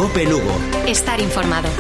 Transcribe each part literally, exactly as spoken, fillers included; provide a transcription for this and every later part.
Cope Lugo. Estar informado.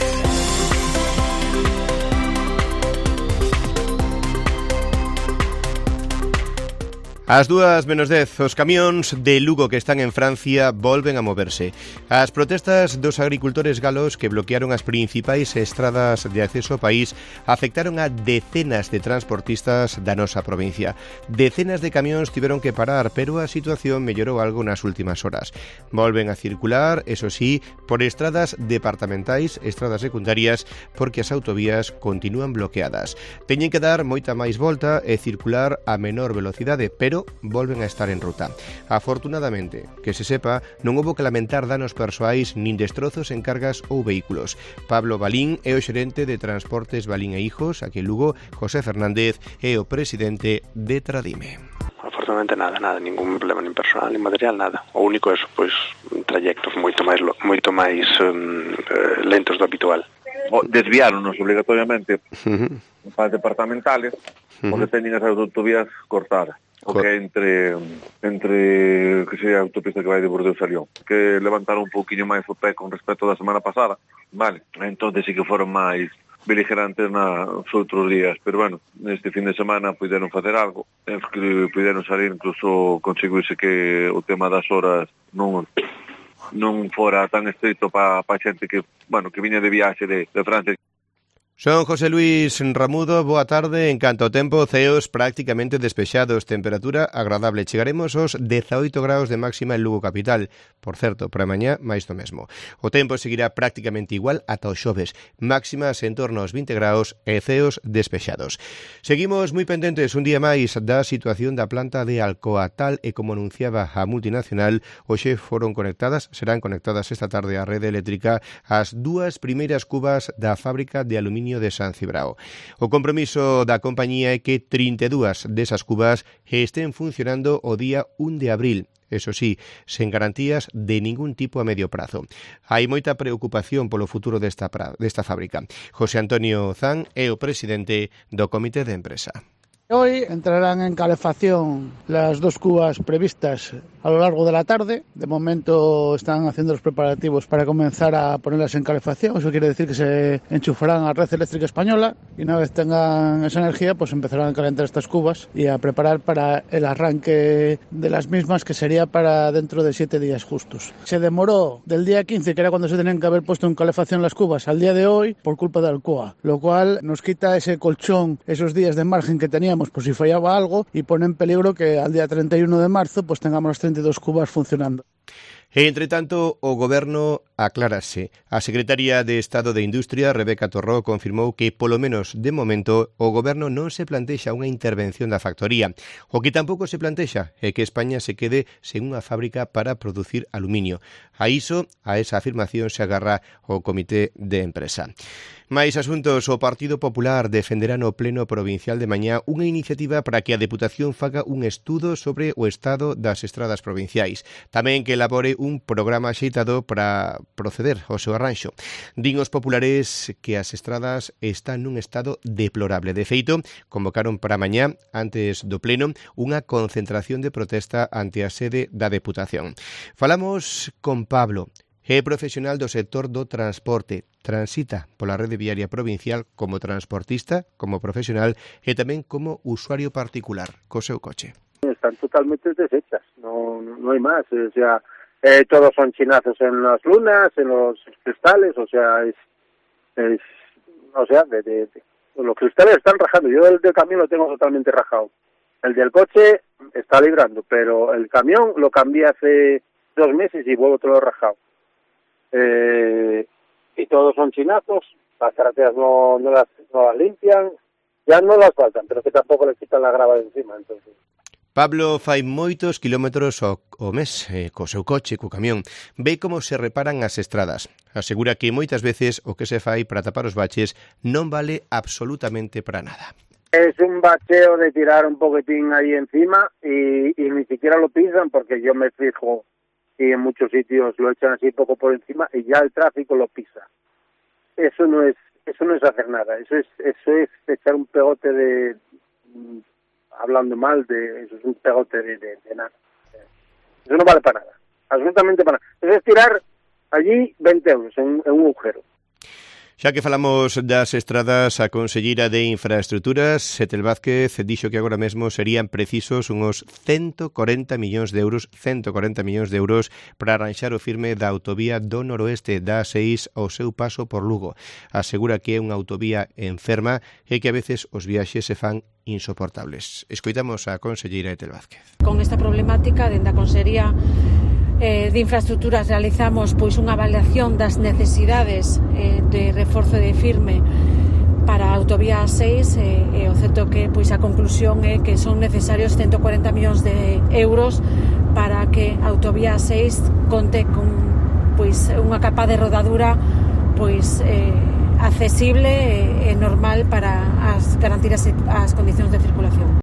Ás dúas menos dez, os camións de Lugo que están en Francia volven a moverse. As protestas dos agricultores galos que bloquearon as principais estradas de acceso ao país afectaron a decenas de transportistas da nosa provincia. Decenas de camións tiveron que parar, pero a situación mellorou algo nas últimas horas. Volven a circular, eso sí, por estradas departamentais, estradas secundarias, porque as autovías continúan bloqueadas. Teñen que dar moita máis volta e circular a menor velocidade, pero volven a estar en ruta. Afortunadamente, que se sepa, non houbo que lamentar danos persoais nin destrozos en cargas ou vehículos. Pablo Balín é o xerente de Transportes Balín e Hijos, aquí en Lugo. José Fernández é o presidente de Tradime. Afortunadamente nada, nada, ningún problema nin personal, nin material, nada. O único é, pois, trayectos moito máis moito máis um, lentos do habitual. Desviáronos obligatoriamente Uh-huh. para as departamentales, porque Uh-huh. teñen as autovías cortadas. O que é entre, entre que sería a autopista que vai de Bordeaux a Lyon, que levantaron un pouquiño máis o pé con respecto da semana pasada, vale, entón sí que foron máis beligerantes nos outros días, pero bueno, neste fin de semana puderon facer algo, puderon salir, incluso conseguirse que o tema das horas non non fora tan estrito para pa xente que, bueno, que viña de viaxe de, de Francia. Son José Luis Ramudo, boa tarde. En canto ao tempo, ceos prácticamente despexados, temperatura agradable. Chegaremos aos dezaoito graus de máxima en Lugo capital. Por certo, para mañá máis do mesmo. O tempo seguirá prácticamente igual ata o xoves. Máximas en torno aos vinte graus e ceos despexados. Seguimos moi pendentes un día máis da situación da planta de Alcoa. Tal e como anunciaba a multinacional, hoxe foron conectadas, serán conectadas esta tarde á rede eléctrica as dúas primeiras cubas da fábrica de aluminio de San Cibrao. O compromiso da compañía é que trinta e dúas desas cubas estén funcionando o día un de abril. Eso sí, sen garantías de ningún tipo a medio prazo. Hai moita preocupación polo futuro desta, desta fábrica. José Antonio Zan é o presidente do Comité de Empresa. Hoy entrarán en calefacción las dos cubas previstas a lo largo de la tarde. De momento están haciendo los preparativos para comenzar a ponerlas en calefacción. Eso quiere decir que se enchufarán a la red eléctrica española y una vez tengan esa energía, pues empezarán a calentar estas cubas y a preparar para el arranque de las mismas, que sería para dentro de siete días justos. Se demoró del día quince, que era cuando se tenían que haber puesto en calefacción las cubas, al día de hoy por culpa de Alcoa, lo cual nos quita ese colchón, esos días de margen que teníamos por si fallaba algo, y pone en peligro que al día treinta y uno de marzo pues tengamos las treinta y dos cubas funcionando. Entre tanto, o Goberno aclárase. A secretaria de Estado de Industria, Rebeca Torró, confirmou que, polo menos de momento, o Goberno non se plantexa unha intervención da factoría. O que tampouco se plantexa é que España se quede sen unha fábrica para producir aluminio. A iso, a esa afirmación se agarra o Comité de Empresa. Mais asuntos, o Partido Popular defenderá no Pleno Provincial de mañá unha iniciativa para que a Deputación faga un estudo sobre o estado das estradas provinciais. Tamén que elabore un programa axeitado para proceder ao seu arranxo. Din os populares que as estradas están nun estado deplorable. De feito, convocaron para mañá, antes do Pleno, unha concentración de protesta ante a sede da Deputación. Falamos con Pablo. É profesional do sector do transporte, transita pola rede viaria provincial como transportista, como profesional e tamén como usuario particular co seu coche. Están totalmente deshechas, no, no hay más, o sea, eh, todos son chinazos en las lunas, en los cristales, o sea, es, es o sea, de, de, de, los cristales están rajando. Yo el del camión lo tengo totalmente rajado, el del coche está librando, pero el camión lo cambié hace dos meses y vuelvo todo rajado. Eh, y todos son chinazos, las carreteras no, no, las, no las limpian, ya no las faltan, pero que tampoco les quitan la grava de encima, entonces. Pablo fai moitos kilómetros ao, ao mes eh, co seu coche, co camión. Ve como se reparan as estradas. Asegura que moitas veces o que se fai para tapar os baches non vale absolutamente para nada. Es un bacheo de tirar un poquitín ahí encima y, y ni siquiera lo pisan, porque yo me fijo y en muchos sitios lo echan así poco por encima y ya el tráfico lo pisa. Eso no es eso no es hacer nada, eso es eso es echar un pegote de, hablando mal, de eso es un pegote de, de, de nada. Eso no vale para nada, absolutamente para nada. Eso es tirar allí veinte euros en, en un agujero. Xa que falamos das estradas, a conselleira de Infraestructuras, Setel Vázquez, dixo que agora mesmo serían precisos uns ciento corenta millóns de euros, ciento corenta millóns de euros para arranxar o firme da autovía do noroeste da A seis ao seu paso por Lugo. Asegura que é unha autovía enferma e que a veces os viaxes se fan insoportables. Escoitamos a conselleira Setel Vázquez. Con esta problemática, dende a Consellería Eh, de Infraestructuras realizamos pois unha avaliación das necesidades eh, de reforzo de firme para a autovía A seis e eh, eh, o certo que pois a conclusión é que son necesarios ciento corenta millóns de euros para que a autovía A seis conte con pois unha capa de rodadura pois eh, accesible e eh, normal para as, garantir as, as condicións de circulación.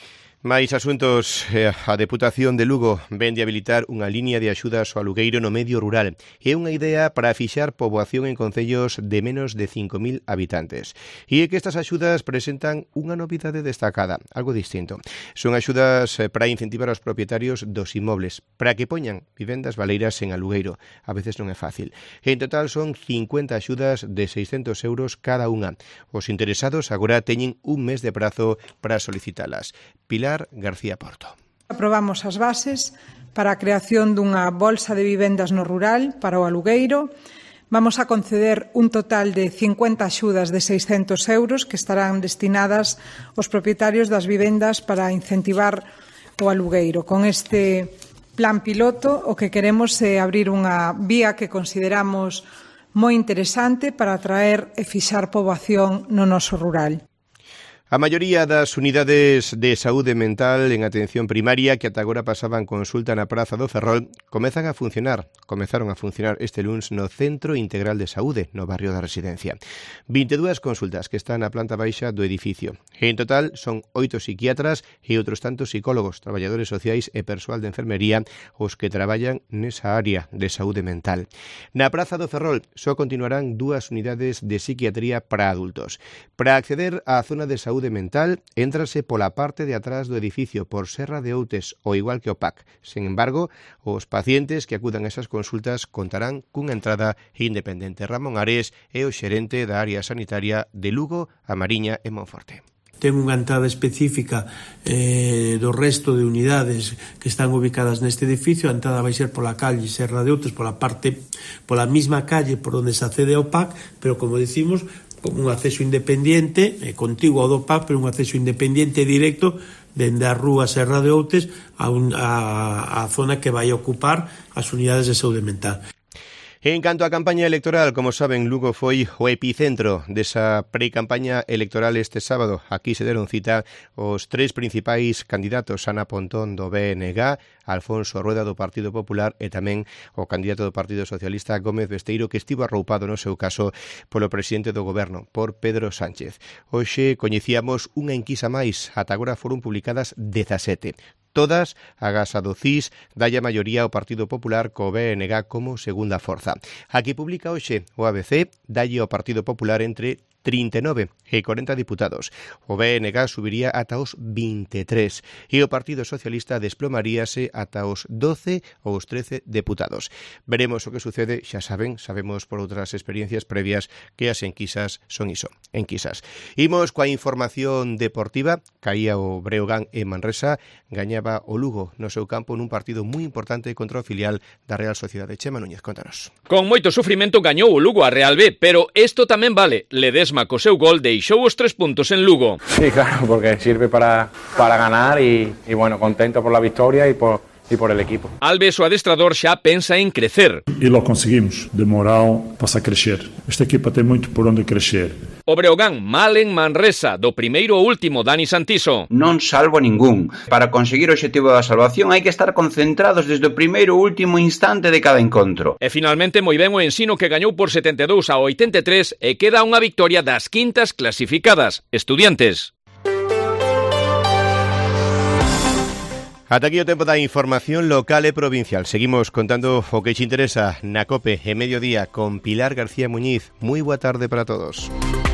Mais asuntos, eh, a Deputación de Lugo ven de habilitar unha liña de axudas ao alugueiro no medio rural. É unha idea para fixar poboación en concellos de menos de cinco mil habitantes. E é que estas axudas presentan unha novidade destacada, algo distinto. Son axudas para incentivar aos propietarios dos inmobles, para que poñan vivendas baleiras en alugueiro. A veces non é fácil. En total son cincuenta axudas de seiscentos euros cada unha. Os interesados agora teñen un mes de prazo para solicitalas. Pilar García Porto. Aprobamos as bases para a creación dunha bolsa de vivendas no rural para o alugueiro. Vamos a conceder un total de cincuenta axudas de seiscentos euros que estarán destinadas aos propietarios das vivendas para incentivar o alugueiro. Con este plan piloto o que queremos é abrir unha vía que consideramos moi interesante para atraer e fixar poboación no noso rural. A maioría das unidades de saúde mental en atención primaria que ata agora pasaban consulta na Praza do Ferrol comezan a funcionar, comezaron a funcionar este luns no Centro Integral de Saúde, no barrio da Residencia. vinte e dúas consultas que están na planta baixa do edificio. En total son oito psiquiatras e outros tantos psicólogos, traballadores sociais e persoal de enfermería os que traballan nesa área de saúde mental. Na Praza do Ferrol só continuarán dúas unidades de psiquiatría para adultos. Para acceder á zona de saúde mental, éntrase pola parte de atrás do edificio por Serra de Outes, o igual que o P A C. Sen embargo, os pacientes que acudan a esas consultas contarán cunha entrada independente. Ramón Ares é o xerente da área sanitaria de Lugo, A Mariña e Monforte. Ten unha entrada específica eh, do resto de unidades que están ubicadas neste edificio. A entrada vai ser pola calle Serra de Outes, pola parte, pola mesma calle por onde se accede ao P A C, pero como dicimos, con un acceso independiente, eh, contiguo ao do P A C, pero un acceso independiente directo dende a rúa Serra de Outes a, un, a, a zona que vai ocupar as unidades de saúde mental. En canto á campaña electoral, como saben, Lugo foi o epicentro desa pre-campaña electoral este sábado. Aquí se deron cita os tres principais candidatos, Ana Pontón do B N G, Alfonso Rueda do Partido Popular e tamén o candidato do Partido Socialista Gómez Besteiro, que estivo arroupado no seu caso polo presidente do Goberno, por Pedro Sánchez. Hoxe coñecíamos unha enquisa máis, ata agora foron publicadas dezasete. Todas agás a do C I S dalle a maioría ao Partido Popular co B N G como segunda forza. A que publica hoxe o A B C dalle ao Partido Popular entre trinta e nove e corenta diputados. O B N G subiría ata os vinte e tres e o Partido Socialista desplomaríase ata os doce ou os trece deputados. Veremos o que sucede, xa saben, sabemos por outras experiencias previas que as enquisas son iso, enquisas. Imos coa información deportiva, caía o Breogán e Manresa, gañaba o Lugo no seu campo nun partido moi importante contra o filial da Real Sociedade. Chema Núñez, contanos. Con moito sufrimento gañou o Lugo a Real B, pero isto tamén vale. Ledesma co seu gol deixou os tres puntos en Lugo. Sí, claro, porque sirve para, para ganar y, y bueno, contento por la victoria y por, y por el equipo. Alves, o adestrador, xa pensa en crecer. E lo conseguimos, de moral pasa a crescer. Esta equipa ten moito por onde crescer. O Breogán mal en Manresa, do primeiro ao último, Dani Santiso. Non salvo ningún. Para conseguir o obxectivo da salvación hai que estar concentrados desde o primeiro ao último instante de cada encontro. E finalmente moi ben o Ensino, que gañou por setenta e dous a oitenta e tres e queda unha victoria das quintas clasificadas, Estudiantes. Ata aquí o tempo da información local e provincial. Seguimos contando o que te interesa na COPE e Mediodía con Pilar García Muñiz. Moi boa tarde para todos.